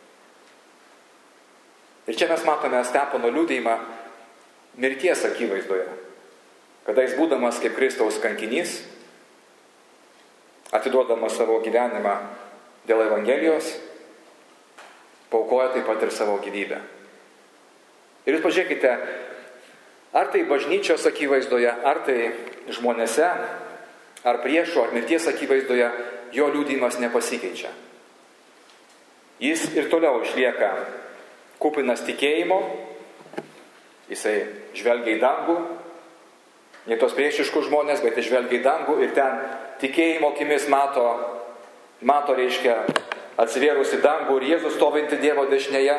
Speaker 1: Ir čia mes matome Stepono liudijimą mirties akivaizdoje, kada jis būdamas kaip Kristaus kankinys, atiduodamas savo gyvenimą dėl Evangelijos, paaukoja taip pat ir savo gyvybę. Ir jūs pažiūrėkite, ar tai bažnyčios akivaizdoje, ar tai žmonėse, ar priešo, ar mirties akivaizdoje, jo liudijimas nepasikeičia. Jis ir toliau išlieka kupinas tikėjimo, jisai žvelgia į dangų, ne tos priešiškus žmonės, bet žvelgia į dangų ir ten tikėjimo akimis mato, mato reiškia atsivėrusi dangų ir Jėzus stovinti Dievo dešinėje.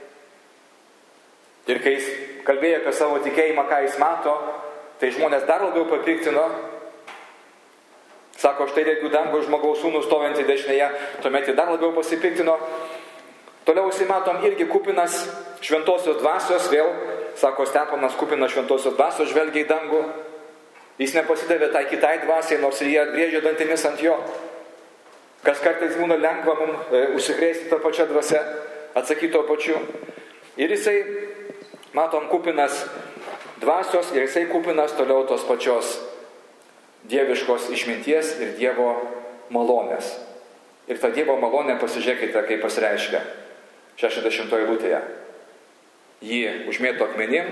Speaker 1: Ir kai jis kalbėjo apie savo tikėjimą, ką jis mato, tai žmonės dar labiau papiktino. Sako, štai jeigu dangų žmogaus sūnus stovinti dešinėje, tuomet jie dar labiau pasipiktino. Toliau jis matom irgi kupinas šventosios dvasios, vėl, sako Steponas, kupinas šventosios dvasios, žvelgia į dangų. Jis nepasidavė tai kitai dvasiai, nors jie atgriežė dantimis ant jo. Kas kartais būna lengva mums e, užsikrėsti tą pačią dvasę, atsakyti to pačiu. Ir jisai, matom, kupinas dvasios ir jisai kupinas toliau tos pačios dieviškos išminties ir Dievo malonės. Ir tą Dievo malonę pasižiūrėkite, kaip pasireiškia šešiasdešimtoje eilutėje. Jį užmėto akmenim,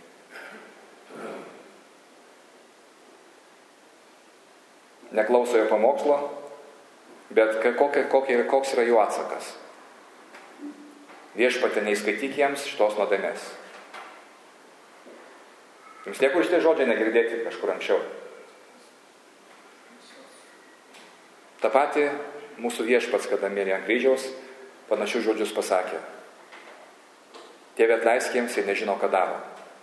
Speaker 1: neklauso jo pamokslo, bet kokia, kokia, koks yra jų atsakas. Viešpatie, neįskaityk jiems šitos nuodėmės. Jums niekur šitie žodžiai negirdėti kažkur anksčiau. Ta pati mūsų Viešpats, kada mirė ant kryžiaus, panašius žodžius pasakė: Tėve, atleisk jiems, jie nežino, ką daro.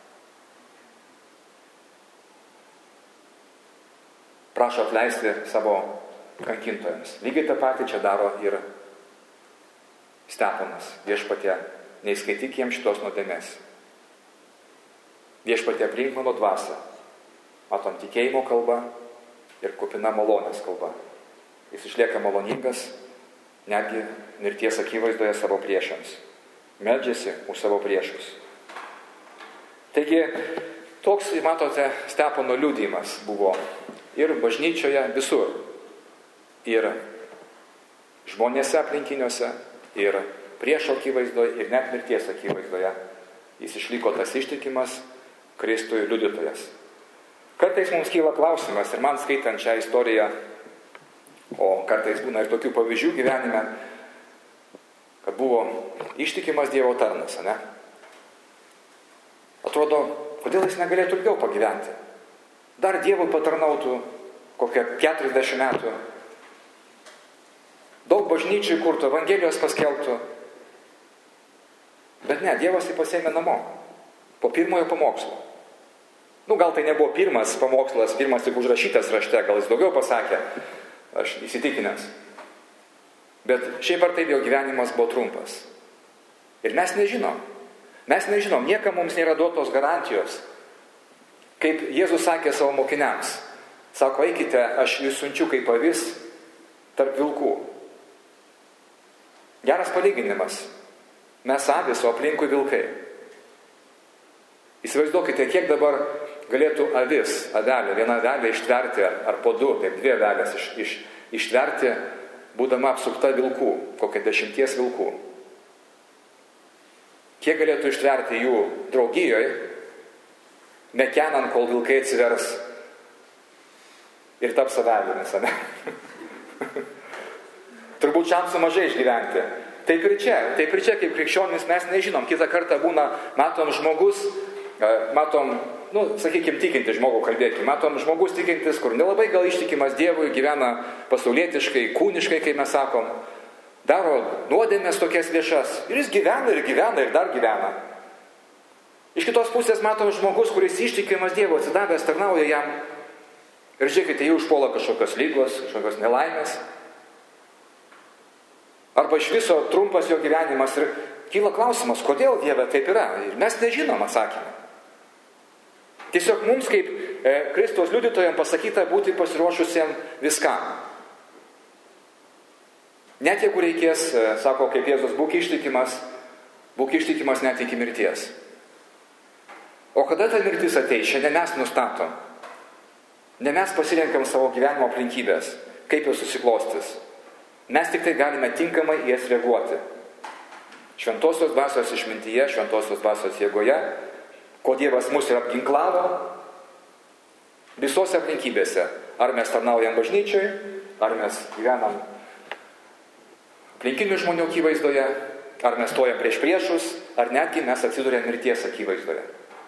Speaker 1: Prašo atleisti savo kankintojams. Lygiai tą patį čia daro ir Steponas. Viešpatie, neįskaityk jiems šitos nuodėmės. Viešpatie, priimk mano dvasią. Matom tikėjimo kalba ir kupina malonės kalba. Jis išlieka maloningas, netgi mirties akivaizdoje savo priešams. Meldžiasi už savo priešus. Taigi, toks, matote, Stepono liudijimas buvo ir bažnyčioje visur. Ir žmonėse aplinkiniuose, ir priešo akivaizdoje, ir net mirties akivaizdoje. Jis išliko tas ištikimas Kristui liudytojas. Kartais mums kyla klausimas, ir man skaitant šią istoriją, o kartais būna ir tokių pavyzdžių gyvenime, kad buvo ištikimas Dievo tarnas, ne? Atrodo, kodėl jis negalėtų ilgiau pagyventi? Dar Dievui patarnautų kokią keturiasdešimt metų. Daug bažnyčių kurtų, Evangelijos paskelbtų. Bet ne, Dievas jį pasiėmė namo. Po pirmojo pamokslo. Nu, gal tai nebuvo pirmas pamokslas, pirmas tik užrašytas rašte, gal jis daugiau pasakė. Aš įsitikinęs. Bet šiaip ar taip jo gyvenimas buvo trumpas. Ir mes nežinom. Mes nežinom, niekam mums nėra duotos garantijos. Kaip Jėzus sakė savo mokiniams. Sako, eikite, aš jūs siunčiu kaip avis tarp vilkų. Geras palyginimas. Mes avis, o aplinkui vilkai. Įsivaizduokite, kiek dabar galėtų avis, avelė, viena avelė ištverti, ar po du, taip dvi avelės iš, iš, ištverti, būdama apsupta vilkų, kokia dešimties vilkų. Kiek galėtų ištverti jų draugijoje, nekenant, kol vilkai atsivers ir taps avelėmis, ane? Turbūt šansų mažai išgyventi. Taip ir čia, taip ir čia, kaip krikščionis mes nežinom. Kitą kartą būna, matom žmogus, matom, nu, sakykime, tikinti žmogų kalbėti, matom žmogus tikintis, kur nelabai gal ištikimas Dievui, gyvena pasaulietiškai, kūniškai, kaip mes sakom, daro nuodėmės tokias viešas. Ir jis gyvena, ir gyvena, ir dar gyvena. Iš kitos pusės matom žmogus, kuris ištikimas Dievui, atsidavęs, tarnauja jam. Ir žiūrėkite, jį užpuola kažkokios lygos, kažkokios nelaimės. Arba iš viso trumpas jo gyvenimas ir kyla klausimas, kodėl Dieve taip yra. Ir mes nežinom atsakymą. Tiesiog mums kaip e, Kristaus liudytojams pasakyta būti pasiruošusiem viskam. Net jeigu reikės, e, sako kaip Jėzus, būk ištikimas, būk ištikimas net iki mirties. O kada ta mirtis ateis, šiandien mes nustatom. Ne mes pasirenkam savo gyvenimo aplinkybės, kaip jos susiklostys. Mes tik tai galime tinkamai į jas reaguoti. Šventosios dvasios išmintyje, šventosios dvasios jėgoje, ko Dievas mus ir apginklavo visose aplinkybėse. Ar mes tarnaujam bažnyčioj, ar mes gyvenam aplinkinių žmonių akivaizdoje, ar mes stojam prieš priešus, ar netgi mes atsiduriam mirties akivaizdoje.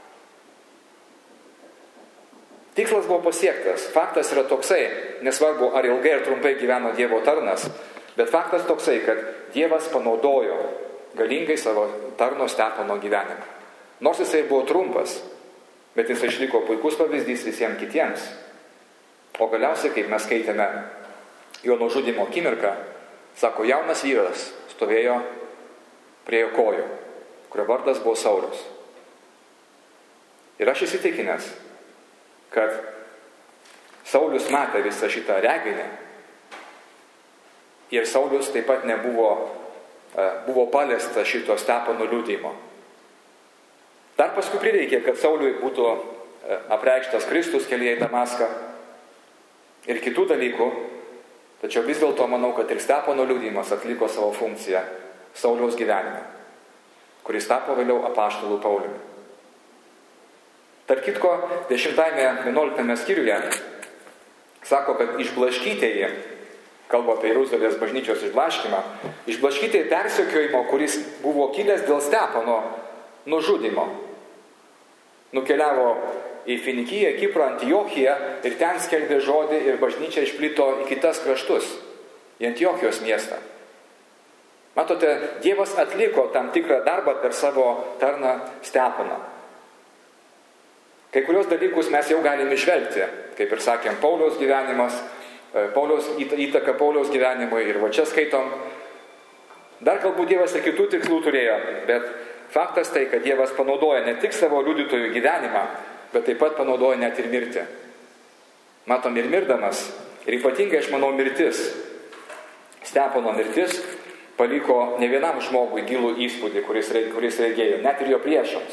Speaker 1: Tikslas buvo pasiektas. Faktas yra toksai, nesvarbu ar ilgai ar trumpai gyveno Dievo tarnas, bet faktas toksai, kad Dievas panaudojo galingai savo tarno Stepano gyvenimą. Nors jisai buvo trumpas, bet jis išliko puikus pavyzdys visiems kitiems. O galiausiai, kaip mes skaitėme jo nužudymo akimirką, sako, jaunas vyras stovėjo prie jo kojų, kurio vardas buvo Saulius. Ir aš įsitikinęs, kad Saulius matė visą šitą reginį ir Saulius taip pat nebuvo buvo paliesta šito Stepano liudijimo. Dar paskui prireikė, kad Sauliui būtų apreikštas Kristus kelyje į Damaską ir kitų dalykų, tačiau vis dėlto manau, kad ir Stepano liudijimas atliko savo funkciją Sauliaus gyvenime, kuris tapo vėliau apaštalu Pauliumi. Tarp kitko, dešimtajame vienuoliktame skyriuje sako, kad išblaškytieji, kalba apie Jeruzalės bažnyčios išblaškymą, išblaškytieji persekiojimo, kuris buvo kilęs dėl Stepano nužudymo, nukeliavo į Finikiją, Kiprą, Antiochiją ir ten skelbė žodį ir bažnyčia išplito į kitas kraštus, į Antiochijos miestą. Matote, Dievas atliko tam tikrą darbą per savo tarną Stepaną. Kai kurios dalykus mes jau galime išvelgti, kaip ir sakėm, Pauliaus gyvenimas, Pauliaus įtaka Pauliaus gyvenimui ir va čia skaitom. Dar galbūt Dievas ir kitų tikslų turėjo, bet faktas tai, kad Dievas panaudoja ne tik savo liudytojų gyvenimą, bet taip pat panaudoja net ir mirtį. Matom ir mirdamas, ir ypatingai, aš manau, mirtis, Stepano mirtis, paliko ne vienam žmogui gilų įspūdį, kuris, kuris regėjo, net ir jo priešams.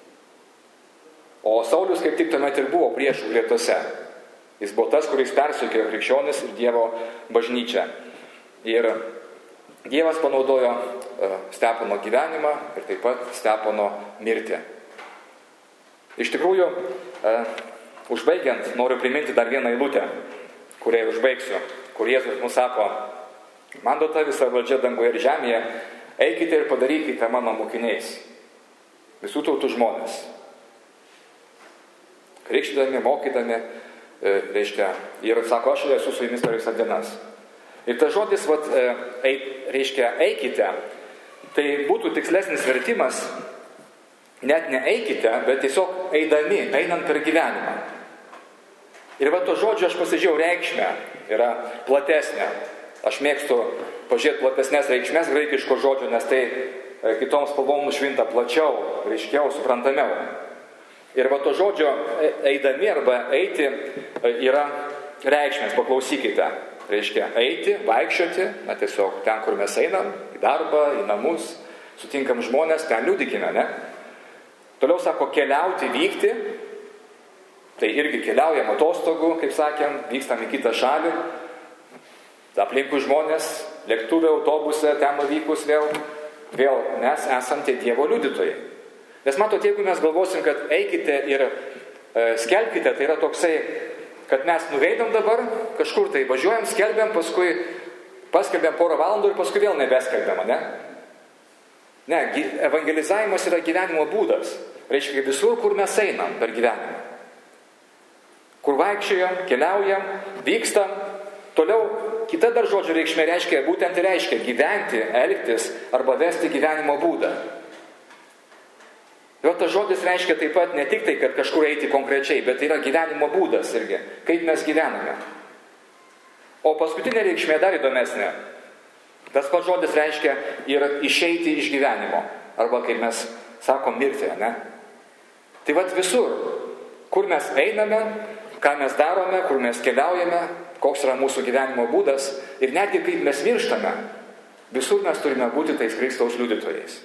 Speaker 1: O Saulius kaip tik tuomet ir buvo priešų gretose. Jis buvo tas, kuris persekiojo krikščionis ir Dievo bažnyčią. Ir Dievas panaudojo Stepano gyvenimą ir taip pat Stepano mirtį. Iš tikrųjų, užbaigiant, noriu priminti dar vieną eilutę, kuriai užbaigsiu, kur Jėzus mums sako, man duota visa valdžia dangoje ir žemėje, eikite ir padarykite mano mokiniais, visų tautų žmonės. Krikštydami, mokydami, reiškia, ir sako, aš esu su jumis per visas dienas. Ir tas žodis, vat, eit, reiškia, eikite, tai būtų tikslesnis vertimas, net ne eikite, bet tiesiog eidami, einant per gyvenimą. Ir va to žodžio aš pasižiūrėjau reikšmę, yra platesnė. Aš mėgstu pažiūrėti platesnės reikšmės graikiško žodžio, nes tai kitoms spalvom nušvinta plačiau, reiškiau, suprantamiau. Ir va to žodžio eidami arba eiti yra reikšmės, paklausykite. Reiškia eiti, vaikščioti, na tiesiog ten, kur mes einam, į darbą, į namus, sutinkam žmonės, ten liudykime, ne? Toliau sako keliauti, vykti, tai irgi keliaujam atostogų, kaip sakėm, vykstam į kitą šalį. Aplinkui žmonės, lėktuvė, autobuse, ten nuvykus vėl, vėl mes esam tie Dievo liudytojai. Nes matote, jeigu mes galvosim, kad eikite ir e, skelbkite, tai yra toksai, kad mes nuveidam dabar, kažkur tai važiuojam, skelbiam, paskui paskelbiam porą valandų ir paskui vėl nebeskelbiam, ne? Ne, evangelizavimas yra gyvenimo būdas. Reiškia visur, kur mes einam per gyvenimą. Kur vaikščiojam, keliaujam, vykstam, toliau kita dar žodžio reikšmė reiškia, būtent ir reiškia gyventi, elgtis arba vesti gyvenimo būdą. Jo tas žodis reiškia taip pat ne tik tai, kad kažkur eiti konkrečiai, bet tai yra gyvenimo būdas irgi, kaip mes gyvename. O paskutinė reikšmė dar įdomesnė. Tas pats žodis reiškia ir išeiti iš gyvenimo, arba kaip mes sakom, mirti, ne? Tai vat visur, kur mes einame, ką mes darome, kur mes keliaujame, koks yra mūsų gyvenimo būdas ir netgi kaip mes mirštame, visur mes turime būti tais Kristaus liudytojais.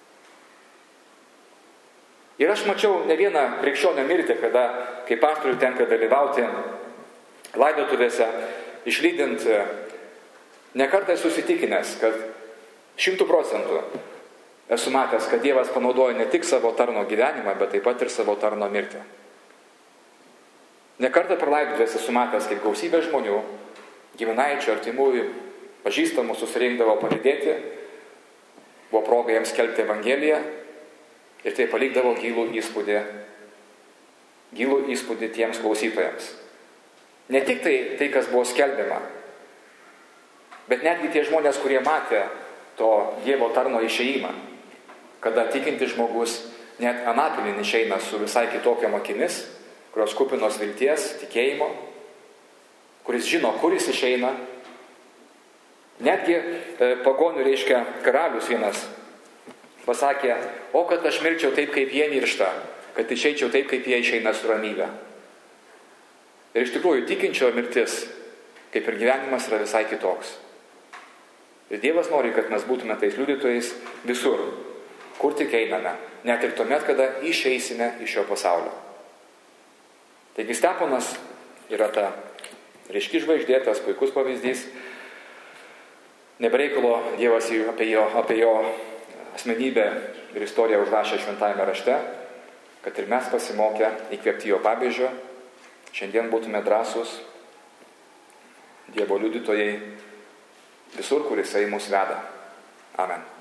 Speaker 1: Ir aš mačiau ne vieną krikščionio mirtį, kada, kai pastoriui tenka dalyvauti laidotuvėse, išlydint, nekartą esu susitikinęs, kad šimtų procentų esu matęs, kad Dievas panaudoja ne tik savo tarno gyvenimą, bet taip pat ir savo tarno mirtį. Nekartą per laidotuvės esu matęs, kaip gausybė žmonių, giminaičių, artimųjų, pažįstamų susirinkdavo palydėti, buvo proga jiems skelbti Evangeliją ir tai palikdavo gilų įspūdį, gilų įspūdį tiems klausytojams. Ne tik tai, tai kas buvo skelbiama, bet netgi tie žmonės, kurie matė to Dievo tarno išėjimą, kada tikinti žmogus net anapilin išeina su visai kitokiam akimis, kurios kupinos vilties, tikėjimo, kuris žino, kur jis išeina. Netgi e, pagonių, reiškia, karalius vienas pasakė, o kad aš mirčiau taip, kaip jie miršta, kad išeičiau taip, kaip jie išeina su ramybė. Ir iš tikrųjų, tikinčio mirtis, kaip ir gyvenimas, yra visai kitoks. Ir Dievas nori, kad mes būtume tais liudytojais visur, kur tik einame, net ir tuomet, kada išeisime iš šio pasaulio. Taigi Steponas yra ta ryški žvaigždė, tas puikus pavyzdys. Nebereikalo Dievas apie jo, apie jo asmenybę ir istoriją užrašė šventajame rašte, kad ir mes pasimokę įkvėpti jo pavyzdžio, šiandien būtume drąsūs Dievo liudytojai visur, kur jisai mus veda. Amen.